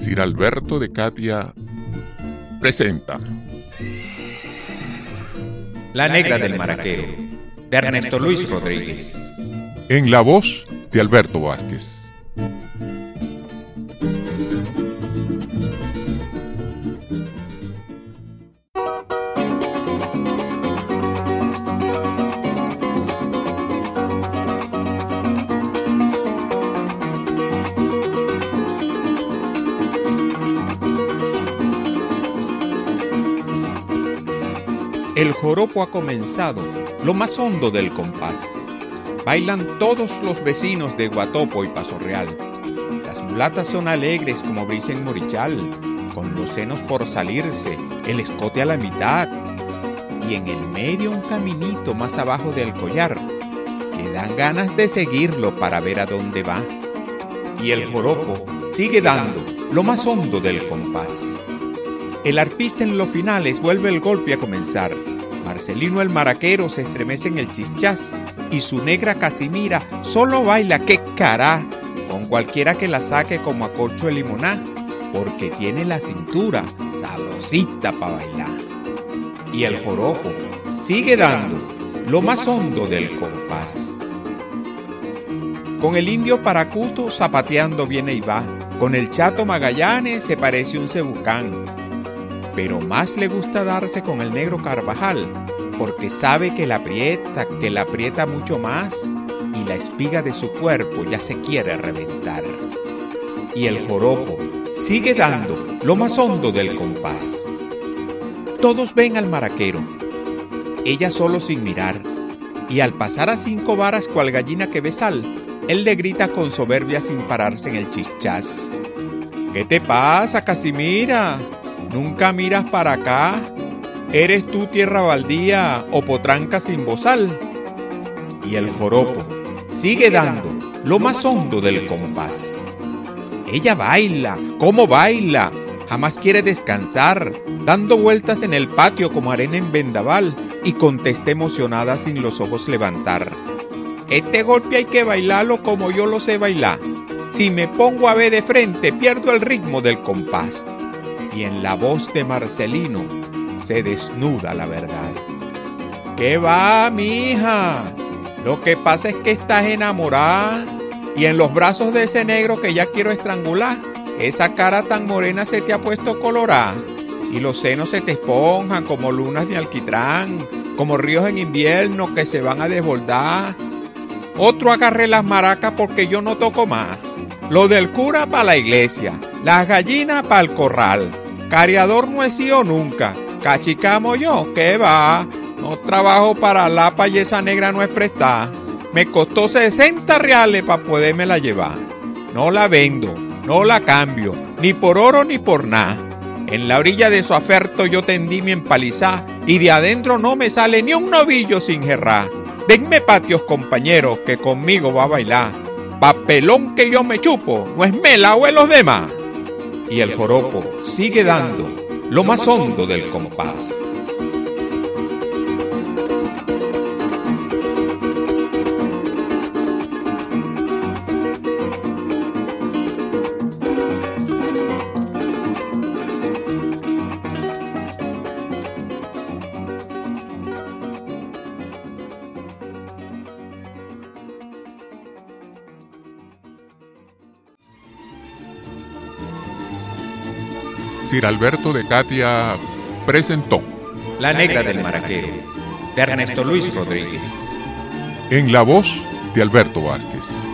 Sir Alberto de Catia presenta La negra del maraquero, de Ernesto Luis Rodríguez, en la voz de Alberto Vázquez. El joropo ha comenzado, lo más hondo del compás. Bailan todos los vecinos de Guatopo y Paso Real. Las mulatas son alegres como brisa en Morichal, con los senos por salirse, el escote a la mitad, y en el medio un caminito más abajo del collar, que dan ganas de seguirlo para ver a dónde va. Y el joropo sigue dando, lo más hondo del compás. El arpista en los finales vuelve el golpe a comenzar. Marcelino el maraquero se estremece en el chichás y su negra Casimira solo baila ¡qué cará! Con cualquiera que la saque como a corcho de limoná, porque tiene la cintura sabrosita pa' bailar. Y el joropo sigue dando lo más hondo del compás. Con el indio Paracuto zapateando viene y va, con el chato Magallanes se parece un cebucán. Pero más le gusta darse con el negro Carvajal, porque sabe que la aprieta mucho más, y la espiga de su cuerpo ya se quiere reventar. Y el joropo sigue dando lo más hondo del compás. Todos ven al maraquero, ella solo sin mirar, y al pasar a 5 varas cual gallina que ve sal, él le grita con soberbia sin pararse en el chichás: ¿qué te pasa, Casimira? ¿Nunca miras para acá? ¿Eres tú tierra baldía o potranca sin bozal? Y el joropo sigue dando lo más hondo del compás. Ella baila, ¿cómo baila? Jamás quiere descansar, dando vueltas en el patio como arena en vendaval, y contesta emocionada sin los ojos levantar: este golpe hay que bailarlo como yo lo sé bailar. Si me pongo a ver de frente, pierdo el ritmo del compás. Y en la voz de Marcelino se desnuda la verdad. ¿Qué va, mija? Lo que pasa es que estás enamorada, y en los brazos de ese negro que ya quiero estrangular, esa cara tan morena se te ha puesto colorada, y los senos se te esponjan como lunas de alquitrán, como ríos en invierno que se van a desbordar. Otro agarre las maracas porque yo no toco más. Lo del cura para la iglesia, las gallinas para el corral. Cariador no he sido nunca, cachicamo yo, ¿qué va? No trabajo para lapa y esa negra no es prestada. Me costó 60 reales para podérmela llevar. No la vendo, no la cambio, ni por oro ni por nada. En la orilla de su aferto yo tendí mi empalizá, y de adentro no me sale ni un novillo sin gerrar. Denme patios, compañeros, que conmigo va a bailar. Papelón que yo me chupo, no es mela o es los demás. Y el joropo sigue dando lo más hondo del compás. Sir Alberto de Catia presentó La negra del maraquero, de Ernesto Luis Rodríguez, en la voz de Alberto Vázquez.